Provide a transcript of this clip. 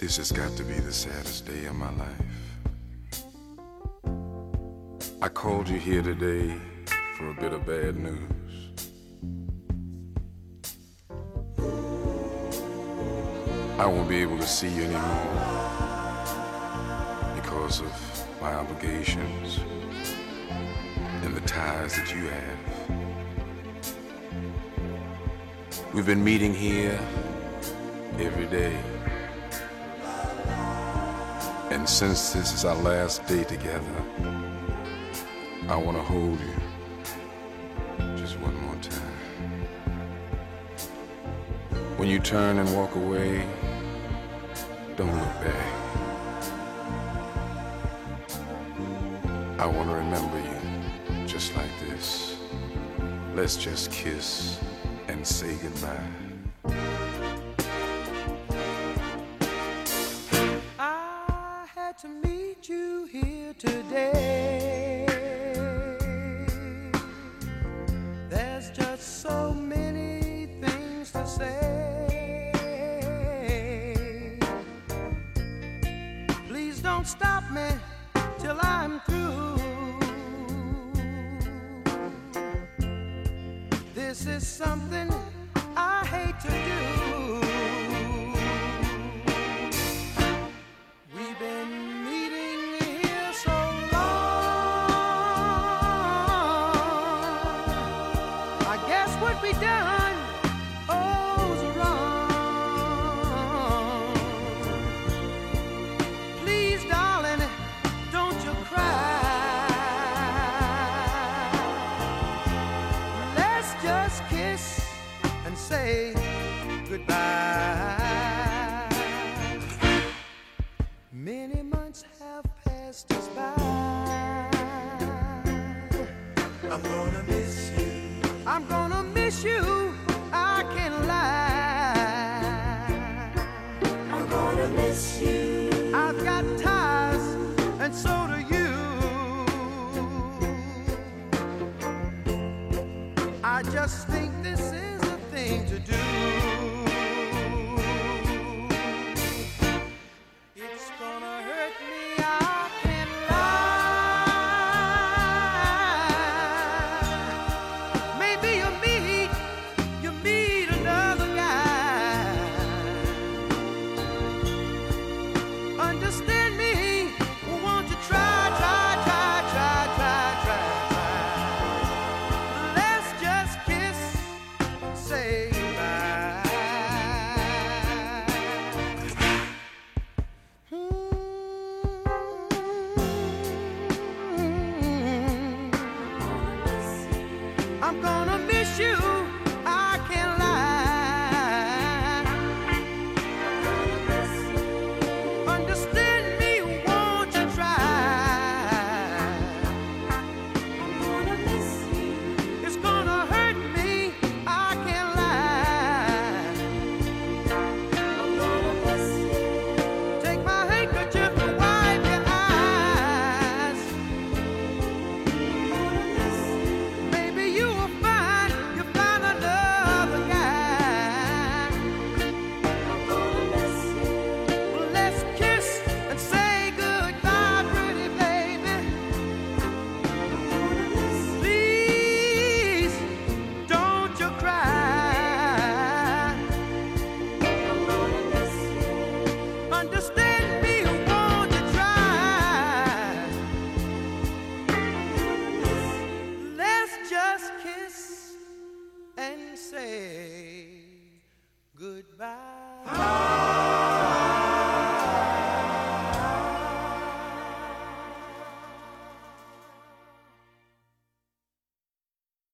This has got to be the saddest day of my life. I called you here today for a bit of bad news. I won't be able to see you anymore because of my obligations and the ties that you have. We've been meeting here every day. And since this is our last day together, I want to hold you just one more time. When you turn and walk away, don't look back. I want to remember you just like this. Let's just kiss and say goodbye. To meet you here today. There's just so many things to say. Please don't stop me till I'm through. This is something I hate to do. We've been what we done, oh's wrong. Please, darling, don't you cry. Let's just kiss and say goodbye. Many months have passed us by. I'm gonna miss you. I'm gonna miss you, I can't lie. I'm gonna miss you. I've got ties, and so do you. I just think this is the thing to do. It's gonna hurt me, I can't lie. Maybe you meet another guy. Understand me, won't you try. Let's just kiss and say goodbye. I'm gonna miss you, I can't lie. Understand me, won't you try. It's gonna hurt me, I can't lie. Take my handkerchief to wipe your eyes. Maybe you will find another guy. Let's kiss and say goodbye, pretty baby. Please, don't you cry. Understand me, won't you try. Let's just kiss and say goodbye.